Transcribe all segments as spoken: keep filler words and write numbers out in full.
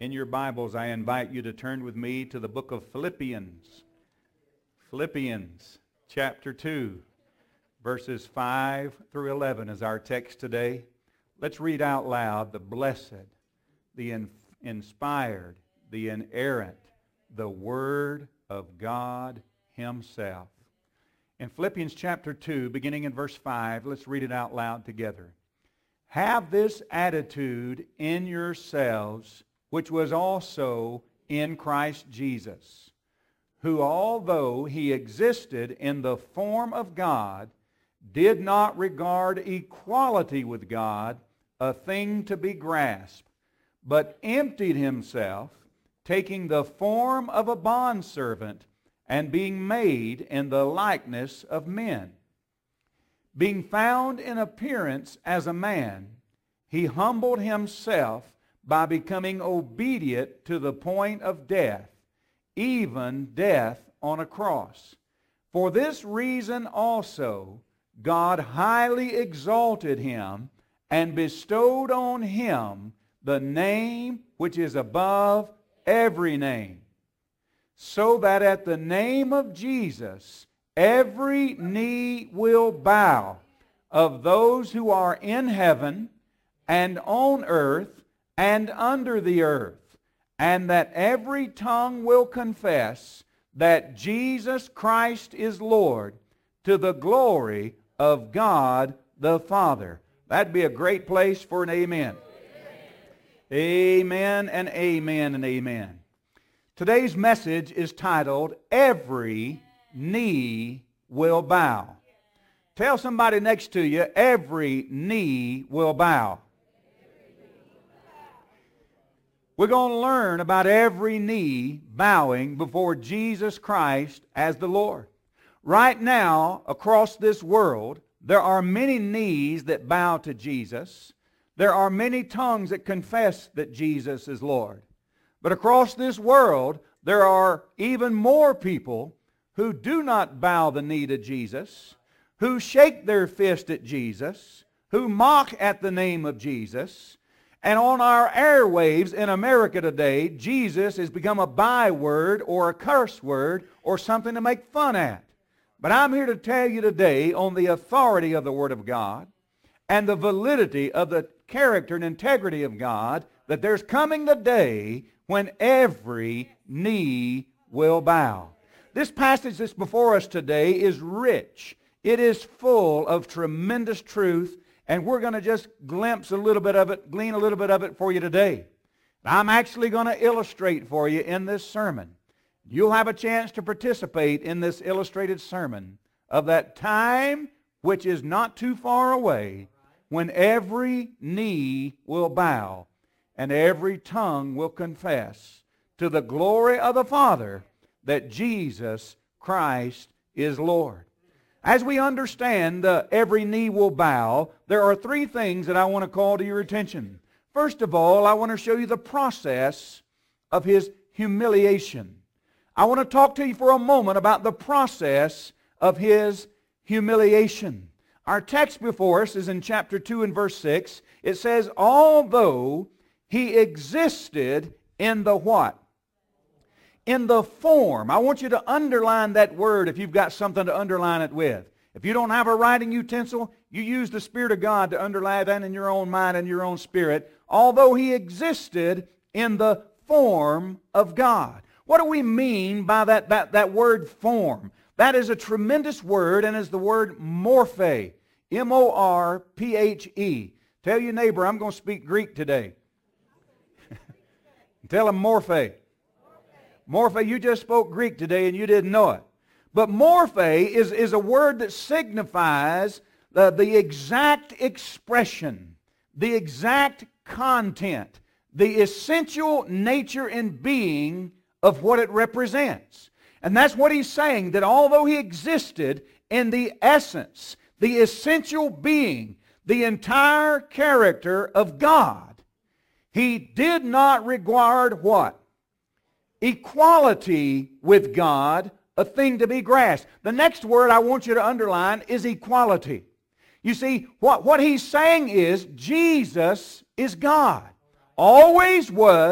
In your Bibles, I invite you to turn with me to the book of Philippians. Philippians chapter two, verses five through eleven is our text today. Let's read out loud the blessed, the in, inspired, the inerrant, the Word of God Himself. In Philippians chapter two, beginning in verse five, let's read it out loud together. Have this attitude in yourselves, which was also in Christ Jesus, who, although He existed in the form of God, did not regard equality with God a thing to be grasped, but emptied Himself, taking the form of a bondservant, and being made in the likeness of men. Being found in appearance as a man, He humbled Himself by becoming obedient to the point of death, even death on a cross. For this reason also God highly exalted Him and bestowed on Him the name which is above every name, so that at the name of Jesus every knee will bow, of those who are in heaven and on earth and under the earth, and that every tongue will confess that Jesus Christ is Lord, to the glory of God the Father. That'd be a great place for an amen. Amen, amen and amen and amen. Today's message is titled, Every Knee Will Bow. Tell somebody next to you, every knee will bow. We're going to learn about every knee bowing before Jesus Christ as the Lord. Right now, across this world, there are many knees that bow to Jesus. There are many tongues that confess that Jesus is Lord. But across this world, there are even more people who do not bow the knee to Jesus, who shake their fist at Jesus, who mock at the name of Jesus. And on our airwaves in America today, Jesus has become a byword or a curse word or something to make fun at. But I'm here to tell you today on the authority of the Word of God and the validity of the character and integrity of God, that there's coming the day when every knee will bow. This passage that's before us today is rich. It is full of tremendous truth. And we're going to just glimpse a little bit of it, glean a little bit of it for you today. I'm actually going to illustrate for you in this sermon. You'll have a chance to participate in this illustrated sermon of that time which is not too far away when every knee will bow and every tongue will confess to the glory of the Father that Jesus Christ is Lord. As we understand uh, every knee will bow, there are three things that I want to call to your attention. First of all, I want to show you the process of His humiliation. I want to talk to you for a moment about the process of His humiliation. Our text before us is in chapter two and verse six. It says, although He existed in the what? In the form. I want you to underline that word if you've got something to underline it with. If you don't have a writing utensil, you use the Spirit of God to underline that in your own mind and your own spirit. Although He existed in the form of God. What do we mean by that, that, that word form? That is a tremendous word and is the word morphe. M O R P H E. Tell your neighbor, I'm going to speak Greek today. Tell him morphe. Morphe, you just spoke Greek today and you didn't know it. But morphe is, is a word that signifies the, the exact expression, the exact content, the essential nature and being of what it represents. And that's what he's saying, that although He existed in the essence, the essential being, the entire character of God, He did not regard what? Equality with God, a thing to be grasped. The next word I want you to underline is equality. You see, what, what he's saying is Jesus is God. Always was,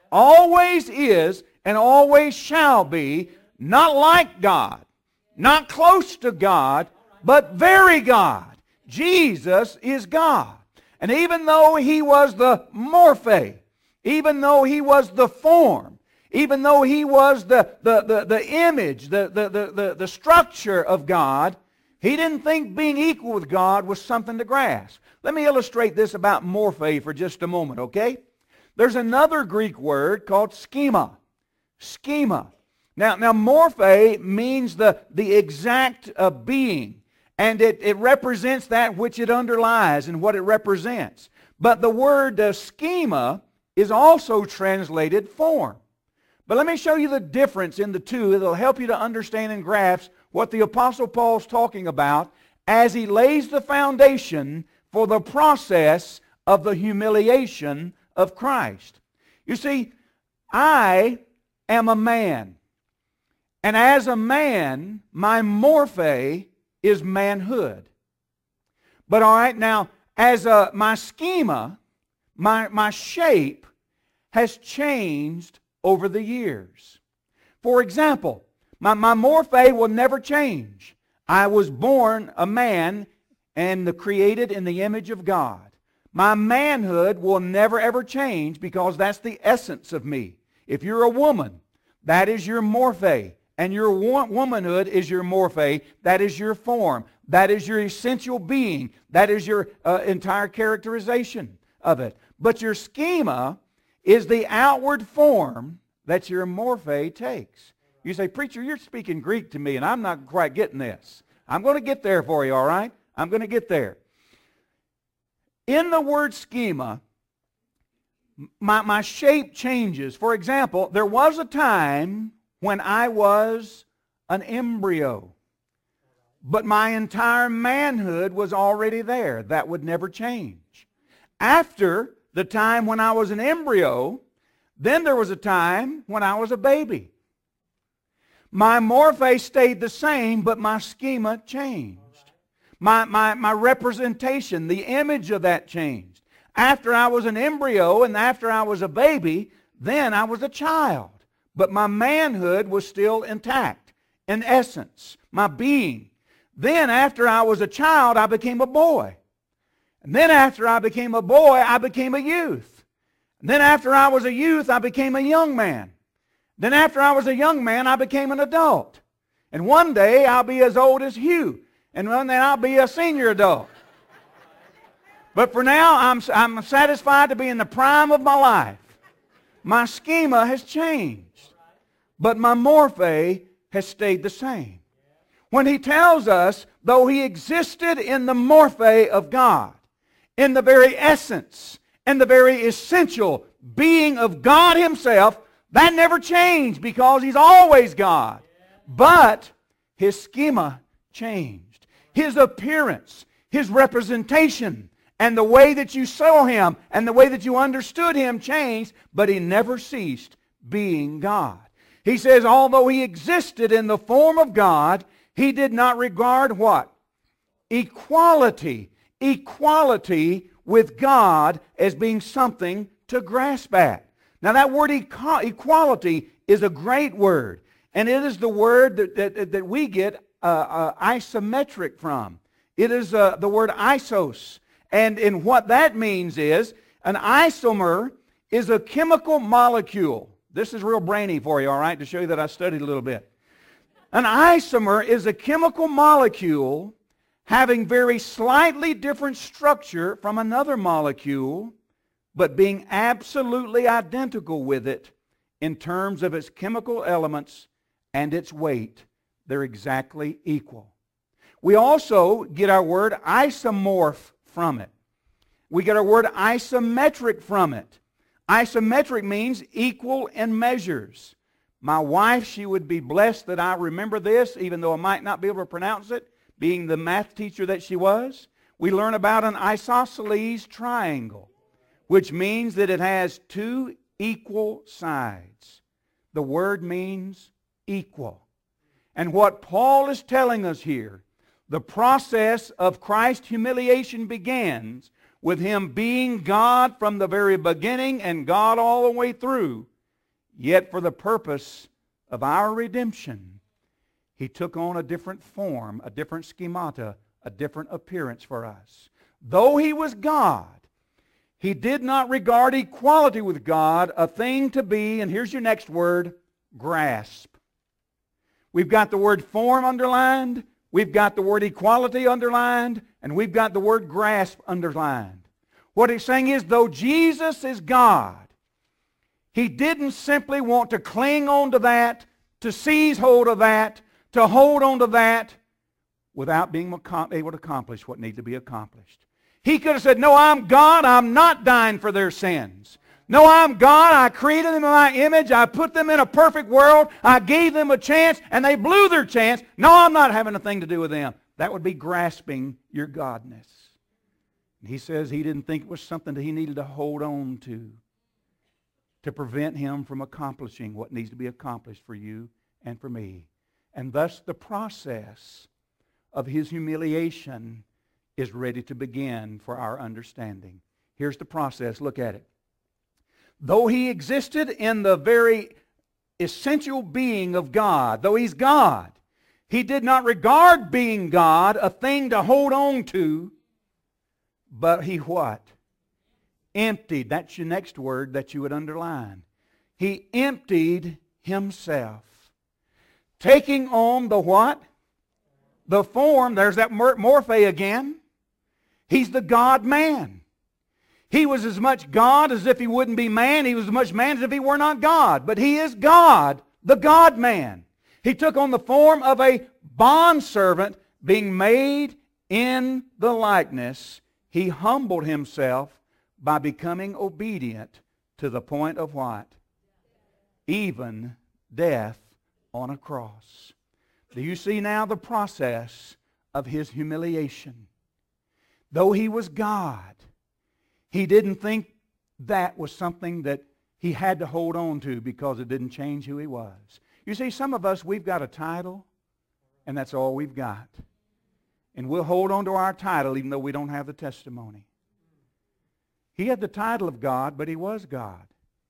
always is and always shall be, not like God, not close to God, but very God. Jesus is God. And even though He was the morphe, even though He was the form, even though He was the, the, the, the image, the, the, the, the, the structure of God, He didn't think being equal with God was something to grasp. Let me illustrate this about morphe for just a moment, okay? There's another Greek word called schema. Schema. Now, now morphe means the, the exact uh, being. And it, it represents that which it underlies and what it represents. But the word uh, schema is also translated form. But let me show you the difference in the two. It'll help you to understand and grasp what the Apostle Paul's talking about as he lays the foundation for the process of the humiliation of Christ. You see, I am a man. And as a man, my morphe is manhood. But all right, now, as a, my schema, my, my shape has changed over the years. For example, my, my morphe will never change. I was born a man and created in the image of God. My manhood will never ever change because that's the essence of me. If you're a woman, that is your morphe. And your womanhood is your morphe. That is your form. That is your essential being. That is your uh, entire characterization of it. But your schema is the outward form that your morphe takes. You say, preacher, you're speaking Greek to me, and I'm not quite getting this. I'm going to get there for you, all right? I'm going to get there. In the word schema, my, my shape changes. For example, there was a time when I was an embryo. But my entire manhood was already there. That would never change. After the time when I was an embryo, then there was a time when I was a baby. My morphe stayed the same, but my schema changed. My, my, my representation, the image of that changed. After I was an embryo and after I was a baby, then I was a child. But my manhood was still intact, in essence, my being. Then after I was a child, I became a boy. And then after I became a boy, I became a youth. And then after I was a youth, I became a young man. Then after I was a young man, I became an adult. And one day, I'll be as old as Hugh. And one day, I'll be a senior adult. But for now, I'm, I'm satisfied to be in the prime of my life. My schema has changed. But my morphe has stayed the same. When he tells us, though he existed in the morphe of God, in the very essence, in the very essential being of God himself, that never changed because he's always God. But his schema changed. His appearance, his representation, and the way that you saw him and the way that you understood him changed, but he never ceased being God. He says, although he existed in the form of God, he did not regard what? Equality. Equality with God as being something to grasp at. Now that word equality is a great word. And it is the word that, that, that we get uh, uh, isometric from. It is uh, the word isos. And, and what that means is an isomer is a chemical molecule. This is real brainy for you, all right, to show you that I studied a little bit. An isomer is a chemical molecule having very slightly different structure from another molecule, but being absolutely identical with it in terms of its chemical elements and its weight. They're exactly equal. We also get our word isomorph from it. We get our word isometric from it. Isometric means equal in measures. My wife, she would be blessed that I remember this, even though I might not be able to pronounce it, being the math teacher that she was. We learn about an isosceles triangle, which means that it has two equal sides. The word means equal. And what Paul is telling us here, the process of Christ's humiliation begins with him being God from the very beginning and God all the way through. Yet for the purpose of our redemption, He took on a different form, a different schemata, a different appearance for us. Though He was God, He did not regard equality with God a thing to be, and here's your next word, grasp. We've got the word form underlined, we've got the word equality underlined, and we've got the word grasp underlined. What He's saying is, though Jesus is God, He didn't simply want to cling on to that, to seize hold of that, to hold on to that, without being able to accomplish what needed to be accomplished. He could have said, no, I'm God, I'm not dying for their sins. No, I'm God, I created them in my image, I put them in a perfect world, I gave them a chance, and they blew their chance. No, I'm not having a thing to do with them. That would be grasping your godness. And He says He didn't think it was something that He needed to hold on to, to prevent Him from accomplishing what needs to be accomplished for you and for me. And thus the process of His humiliation is ready to begin for our understanding. Here's the process. Look at it. Though He existed in the very essential being of God, though He's God, He did not regard being God a thing to hold on to, but He what? Emptied. That's your next word that you would underline. He emptied Himself. Taking on the what? The form. There's that morphe again. He's the God-man. He was as much God as if He wouldn't be man. He was as much man as if He were not God. But He is God, the God-man. He took on the form of a bondservant, being made in the likeness. He humbled Himself by becoming obedient to the point of what? Even death on a cross. Do you see now the process of His humiliation? Though He was God, He didn't think that was something that He had to hold on to because it didn't change who He was. You see, some of us, we've got a title, and that's all we've got. And we'll hold on to our title even though we don't have the testimony. He had the title of God, but He was God.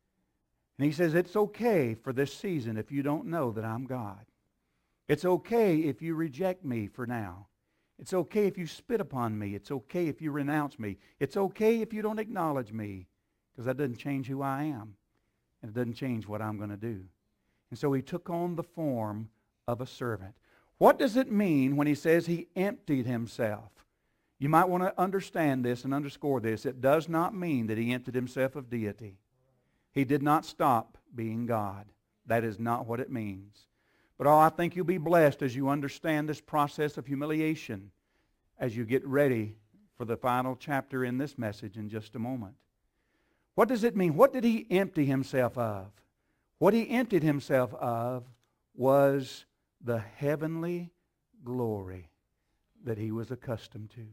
And He says, it's okay for this season if you don't know that I'm God. It's okay if you reject me for now. It's okay if you spit upon me. It's okay if you renounce me. It's okay if you don't acknowledge me, because that doesn't change who I am. And it doesn't change what I'm going to do. And so He took on the form of a servant. What does it mean when He says He emptied Himself? You might want to understand this and underscore this. It does not mean that He emptied Himself of deity. He did not stop being God. That is not what it means. But oh, I think you'll be blessed as you understand this process of humiliation as you get ready for the final chapter in this message in just a moment. What does it mean? What did He empty Himself of? What He emptied Himself of was the heavenly glory that He was accustomed to.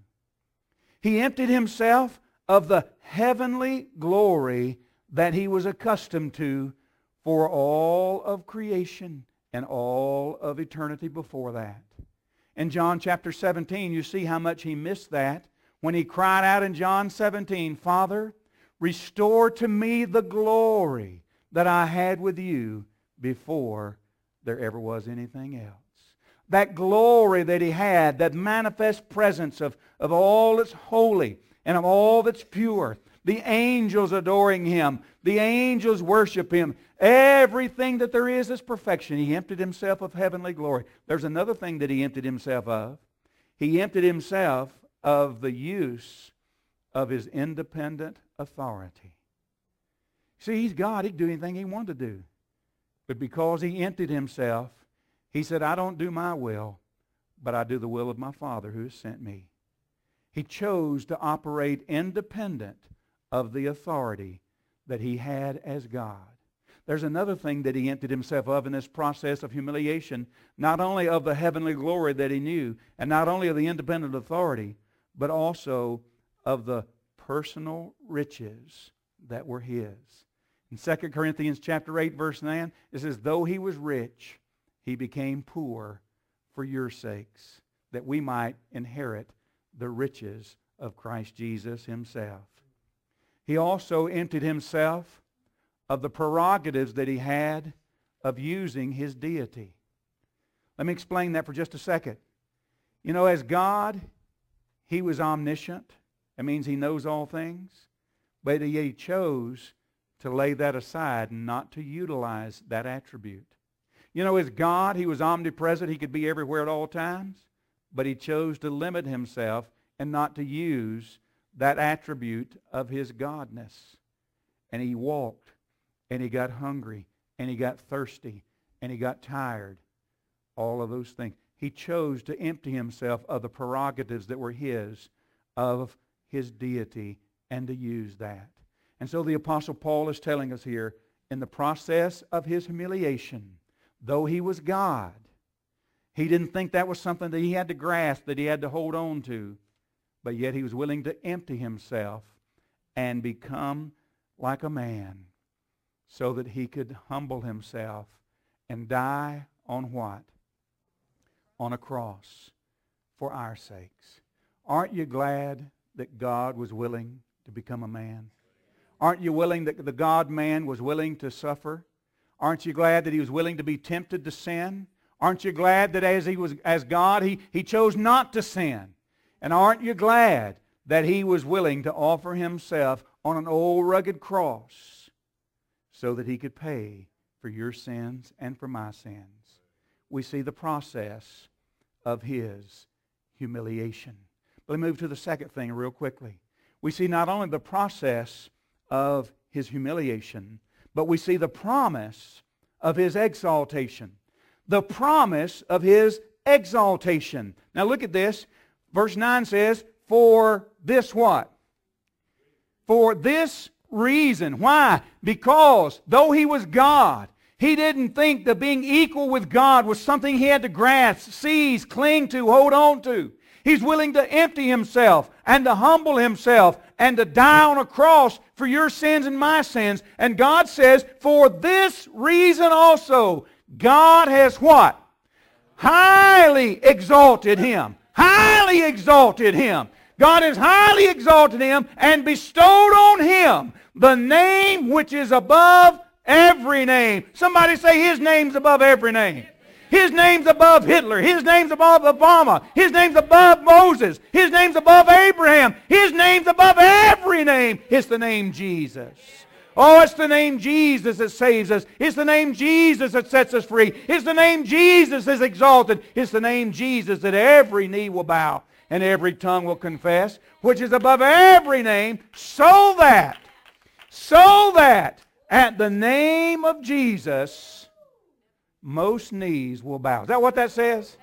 He emptied Himself of the heavenly glory that He was accustomed to for all of creation and all of eternity before that. In John chapter seventeen, you see how much He missed that when He cried out in John seventeen, Father, restore to me the glory that I had with you before there ever was anything else. That glory that He had, that manifest presence of, of all that's holy and of all that's pure. The angels adoring Him. The angels worship Him. Everything that there is is perfection. He emptied Himself of heavenly glory. There's another thing that He emptied Himself of. He emptied Himself of the use of His independent authority. See, He's God. He could do anything He wanted to do. But because He emptied Himself, He said, I don't do my will, but I do the will of my Father who has sent me. He chose to operate independent of the authority that He had as God. There's another thing that He emptied Himself of in this process of humiliation, not only of the heavenly glory that He knew, and not only of the independent authority, but also of the personal riches that were His. In Second Corinthians chapter eight, verse nine, it says, though He was rich, He became poor for your sakes, that we might inherit the riches of Christ Jesus Himself. He also emptied Himself of the prerogatives that he had of using his deity. Let me explain that for just a second. You know, as God, he was omniscient. That means he knows all things. But he chose to lay that aside and not to utilize that attribute. You know, as God, he was omnipresent. He could be everywhere at all times. But he chose to limit himself and not to use that attribute of his godness. And he walked, and he got hungry, and he got thirsty, and he got tired. All of those things. He chose to empty himself of the prerogatives that were his, of his deity, and to use that. And so the Apostle Paul is telling us here, in the process of his humiliation, though he was God, he didn't think that was something that he had to grasp, that he had to hold on to. But yet he was willing to empty himself and become like a man so that he could humble himself and die on what? On a cross for our sakes. Aren't you glad that God was willing to become a man? Aren't you willing that the God-man was willing to suffer? Aren't you glad that he was willing to be tempted to sin? Aren't you glad that as he was as God, he, he chose not to sin? And aren't you glad that he was willing to offer himself on an old rugged cross so that he could pay for your sins and for my sins? We see the process of his humiliation. But let me move to the second thing real quickly. We see not only the process of his humiliation, but we see the promise of his exaltation. The promise of his exaltation. Now look at this. Verse nine says, for this what? For this reason. Why? Because though he was God, he didn't think that being equal with God was something he had to grasp, seize, cling to, hold on to. He's willing to empty himself and to humble himself and to die on a cross for your sins and my sins. And God says, for this reason also, God has what? Highly exalted him. Highly exalted him. God has highly exalted him and bestowed on him the name which is above every name. Somebody say his name's above every name. His name's above Hitler. His name's above Obama. His name's above Moses. His name's above Abraham. His name's above every name. It's the name Jesus. Oh, it's the name Jesus that saves us. It's the name Jesus that sets us free. It's the name Jesus that's exalted. It's the name Jesus that every knee will bow and every tongue will confess, which is above every name, so that, so that at the name of Jesus, most knees will bow. Is that what that says?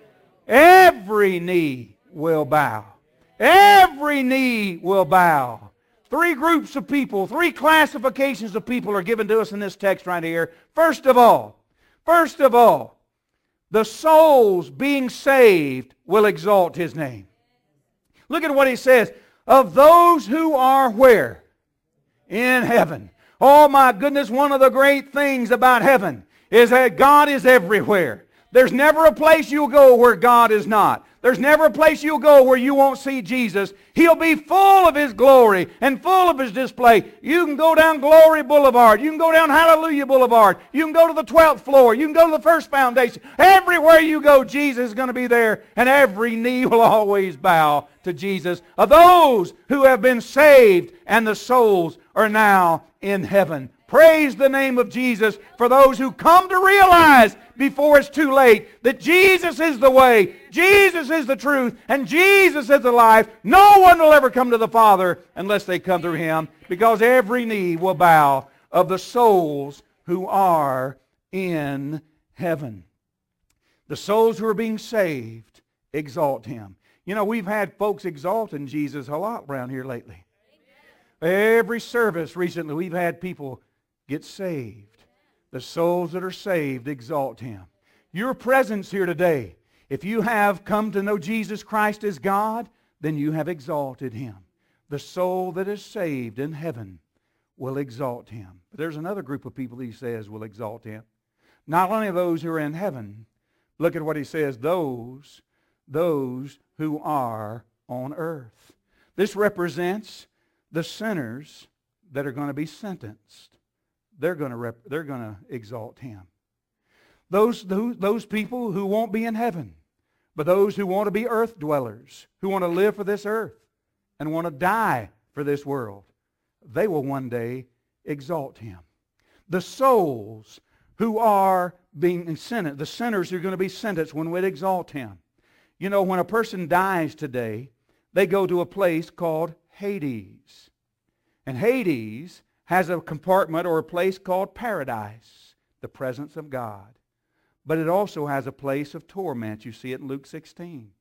Every knee will bow. Every knee will bow. Three groups of people, three classifications of people are given to us in this text right here. First of all, first of all, the souls being saved will exalt his name. Look at what he says. Of those who are where? In heaven. Oh my goodness, one of the great things about heaven is that God is everywhere. There's never a place you'll go where God is not. There's never a place you'll go where you won't see Jesus. He'll be full of his glory and full of his display. You can go down Glory Boulevard. You can go down Hallelujah Boulevard. You can go to the twelfth floor. You can go to the First Foundation. Everywhere you go, Jesus is going to be there, and every knee will always bow to Jesus. Of those who have been saved, and the souls are now in heaven. Praise the name of Jesus for those who come to realize before it's too late that Jesus is the way, Jesus is the truth, and Jesus is the life. No one will ever come to the Father unless they come through him, because every knee will bow of the souls who are in heaven. The souls who are being saved exalt him. You know, we've had folks exalting Jesus a lot around here lately. Every service recently we've had people get saved. The souls that are saved exalt him. Your presence here today, if you have come to know Jesus Christ as God, then you have exalted him. The soul that is saved in heaven will exalt him. But there's another group of people he says will exalt him. Not only those who are in heaven, look at what he says, those, those who are on earth. This represents the sinners that are going to be sentenced. they're going to rep- they're going to exalt Him. Those, those, those people who won't be in heaven, but those who want to be earth dwellers, who want to live for this earth and want to die for this world, they will one day exalt Him. The souls who are being sentenced, the sinners who are going to be sentenced when we exalt Him. You know, when a person dies today, they go to a place called Hades. And Hades has a compartment or a place called paradise, the presence of God. But it also has a place of torment. You see it in Luke sixteen.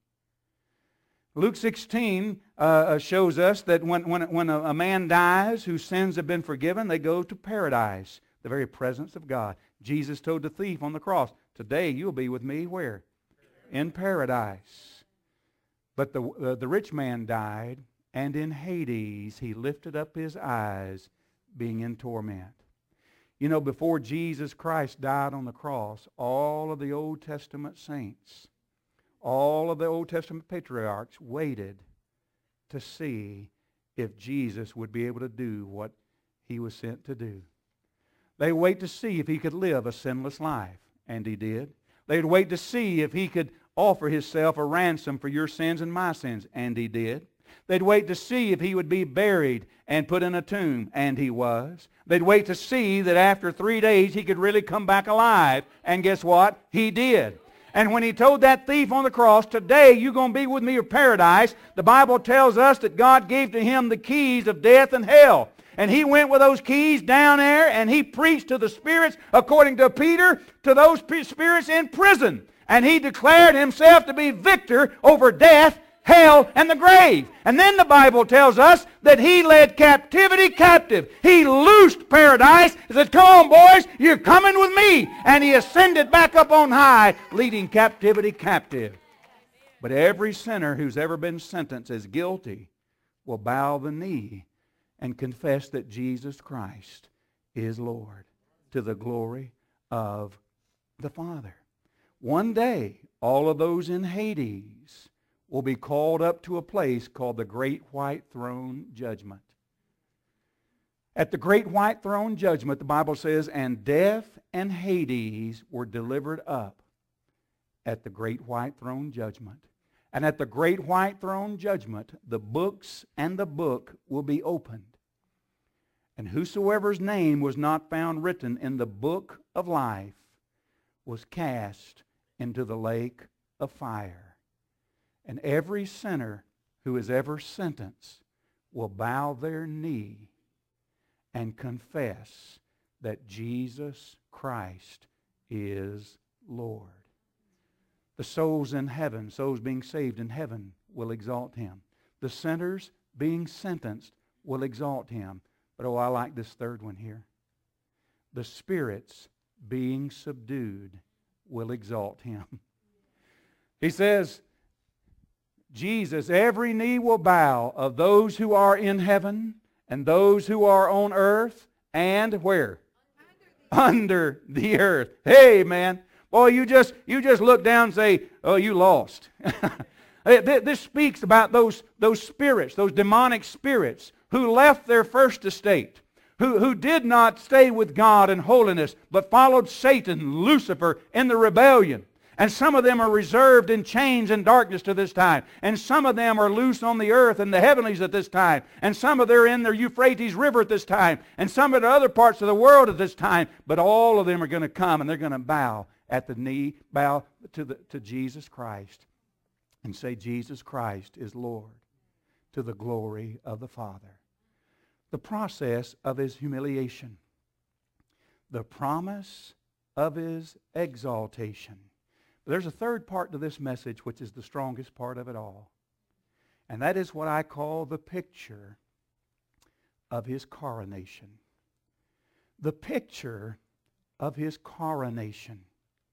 Luke sixteen uh, shows us that when, when, when a, a man dies whose sins have been forgiven, they go to paradise, the very presence of God. Jesus told the thief on the cross, today you'll be with me where? In paradise. But the, uh, the rich man died, and in Hades he lifted up his eyes, being in torment. You know, before Jesus Christ died on the cross, all of the Old Testament saints, all of the Old Testament patriarchs waited to see if Jesus would be able to do what He was sent to do. They wait to see if He could live a sinless life, and He did. They'd wait to see if He could offer Himself a ransom for your sins and my sins, and He did. They'd wait to see if He would be buried and put in a tomb, and He was. They'd wait to see that after three days He could really come back alive, and guess what? He did. And when He told that thief on the cross, today you're going to be with me in paradise, the Bible tells us that God gave to Him the keys of death and hell. And He went with those keys down there, and He preached to the spirits, according to Peter, to those spirits in prison. And He declared Himself to be victor over death, hell, and the grave. And then the Bible tells us that He led captivity captive. He loosed paradise. He said, come on, boys, you're coming with me. And He ascended back up on high, leading captivity captive. But every sinner who's ever been sentenced as guilty will bow the knee and confess that Jesus Christ is Lord, to the glory of the Father. One day, all of those in Hades will be called up to a place called the Great White Throne Judgment. At the Great White Throne Judgment, the Bible says, and death and Hades were delivered up at the Great White Throne Judgment. And at the Great White Throne Judgment, the books and the book will be opened. And whosoever's name was not found written in the book of life was cast into the lake of fire. And every sinner who is ever sentenced will bow their knee and confess that Jesus Christ is Lord. The souls in heaven, souls being saved in heaven, will exalt Him. The sinners being sentenced will exalt Him. But oh, I like this third one here. The spirits being subdued will exalt Him. He says, Jesus, every knee will bow of those who are in heaven and those who are on earth and where? Under the, Under the earth. Hey, man. Boy, you just, you just look down and say, oh, you lost. This speaks about those, those spirits, those demonic spirits who left their first estate, who, who did not stay with God in holiness, but followed Satan, Lucifer, in the rebellion. And some of them are reserved in chains and darkness to this time. And some of them are loose on the earth and the heavenlies at this time. And some of them are in the Euphrates River at this time. And some of the other parts of the world at this time. But all of them are going to come and they're going to bow at the knee, bow to, the, to Jesus Christ and say, Jesus Christ is Lord, to the glory of the Father. The process of His humiliation. The promise of His exaltation. But there's a third part to this message which is the strongest part of it all. And that is what I call the picture of His coronation. The picture of His coronation.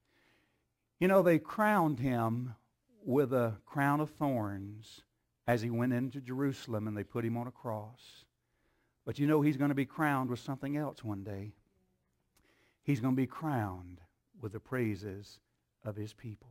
You know, they crowned Him with a crown of thorns as He went into Jerusalem and they put Him on a cross. But you know He's going to be crowned with something else one day. He's going to be crowned with the praises of His people.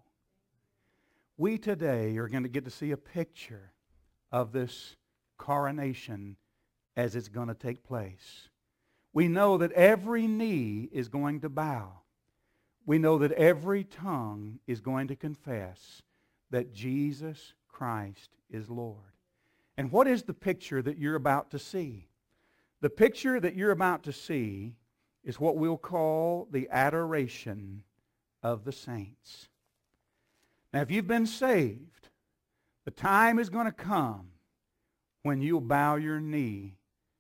We today are going to get to see a picture of this coronation as it's going to take place. We know that every knee is going to bow. We know that every tongue is going to confess that Jesus Christ is Lord. And what is the picture that you're about to see? The picture that you're about to see is what we'll call the adoration of the saints. Now, if you've been saved, the time is going to come when you'll bow your knee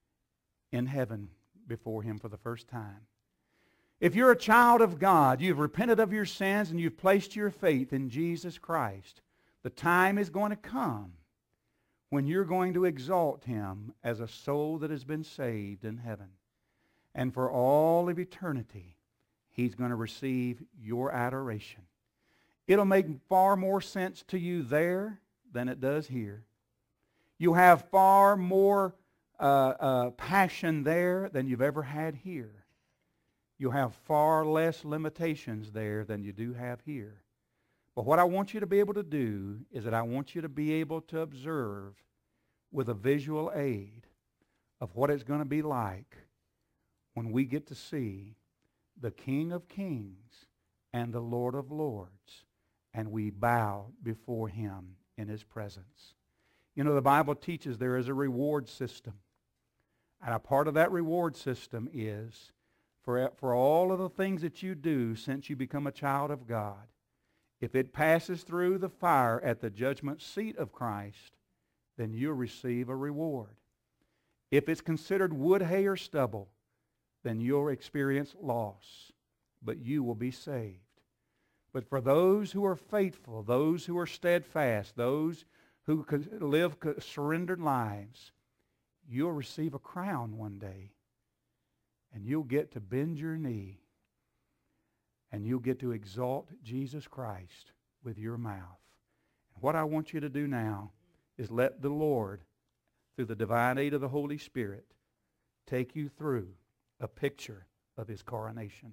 in heaven before Him for the first time. If you're a child of God, you've repented of your sins and you've placed your faith in Jesus Christ, the time is going to come when you're going to exalt Him as a soul that has been saved in heaven. And for all of eternity, He's going to receive your adoration. It'll make far more sense to you there than it does here. You'll have far more uh, uh, passion there than you've ever had here. You'll have far less limitations there than you do have here. But what I want you to be able to do is that I want you to be able to observe with a visual aid of what it's going to be like when we get to see the King of Kings and the Lord of Lords, and we bow before Him in His presence. You know, the Bible teaches there is a reward system. And a part of that reward system is for, for all of the things that you do since you become a child of God, if it passes through the fire at the judgment seat of Christ, then you'll receive a reward. If it's considered wood, hay, or stubble, then you'll experience loss, but you will be saved. But for those who are faithful, those who are steadfast, those who live surrendered lives, you'll receive a crown one day, and you'll get to bend your knee, and you'll get to exalt Jesus Christ with your mouth. And what I want you to do now is let the Lord, through the divine aid of the Holy Spirit, take you through a picture of His coronation.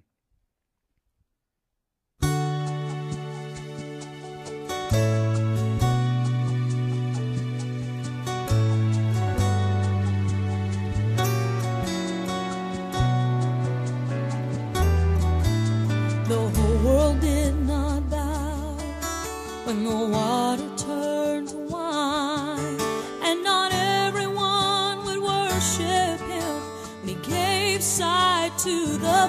When the water turned to wine, and not everyone would worship Him, and He gave sight to the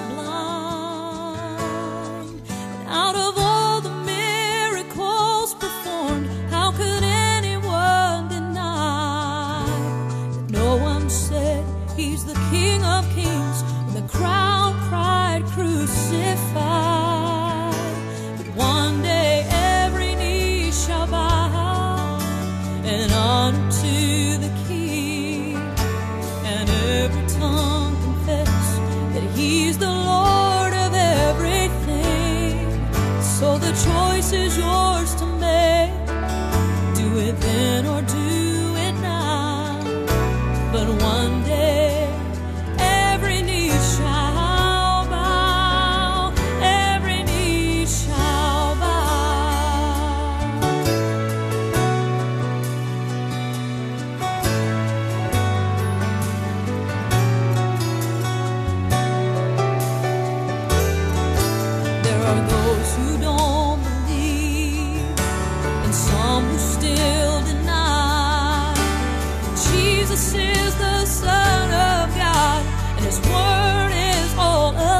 blind. And out of all the miracles performed, how could anyone deny that no one said He's the King of Kings when the crowd cried, crucified? But one day shall bow and honor to the King, and every tongue confess that He's the Lord of everything. So the choice is yours to make. Do it then or do it now. But one day every knee shall bow, every knee shall bow. Who don't believe, and some who still deny Jesus is the Son of God, and His word is all a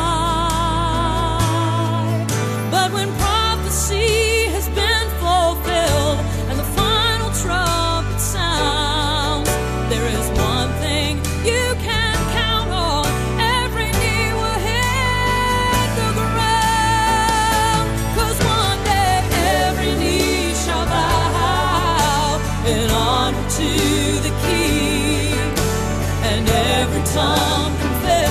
lie. But when prophecy has been fulfilled and the final trumpet sounds, there is one thing you can count on: every knee will hit the ground. In honor to the King, and every tongue confess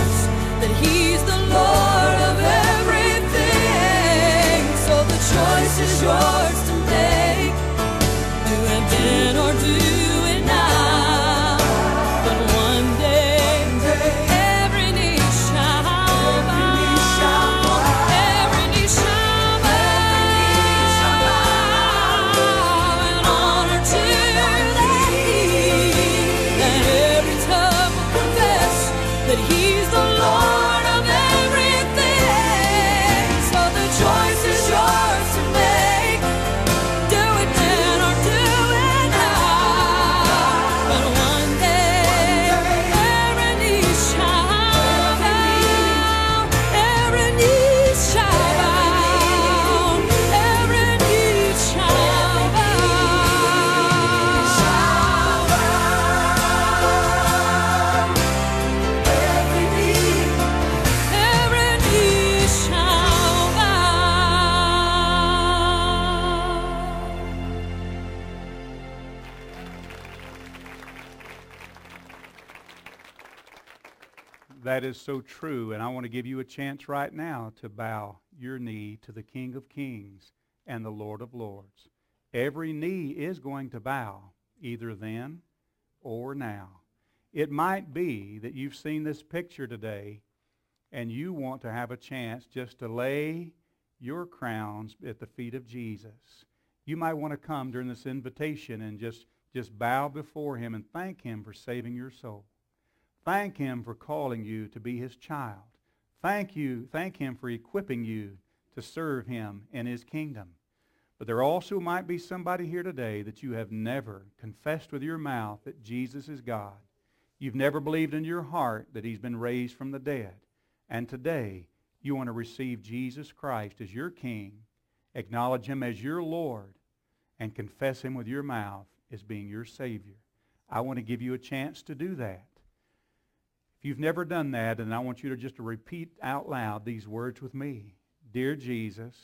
That is so true, and I want to give you a chance right now to bow your knee to the King of Kings and the Lord of Lords. Every knee is going to bow, either then or now. It might be that you've seen this picture today and you want to have a chance just to lay your crowns at the feet of Jesus. You might want to come during this invitation and just, just bow before him and thank him for saving your soul. Thank him for calling you to be his child. Thank you, thank him for equipping you to serve him in his kingdom. But there also might be somebody here today that you have never confessed with your mouth that Jesus is God. You've never believed in your heart that he's been raised from the dead. And today, you want to receive Jesus Christ as your King, acknowledge him as your Lord, and confess him with your mouth as being your Savior. I want to give you a chance to do that. If you've never done that, then I want you to just to repeat out loud these words with me. Dear Jesus,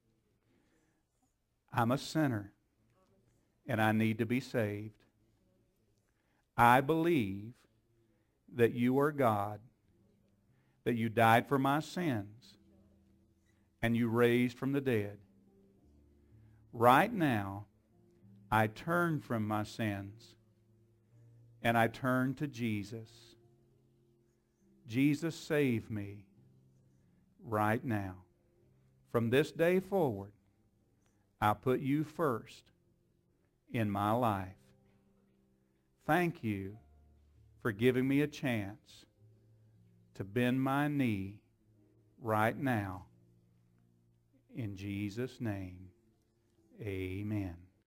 I'm a sinner, and I need to be saved. I believe that you are God, that you died for my sins, and you raised from the dead. Right now, I turn from my sins, and I turn to Jesus. Jesus, save me right now. From this day forward, I put you first in my life. Thank you for giving me a chance to bend my knee right now. In Jesus' name, amen.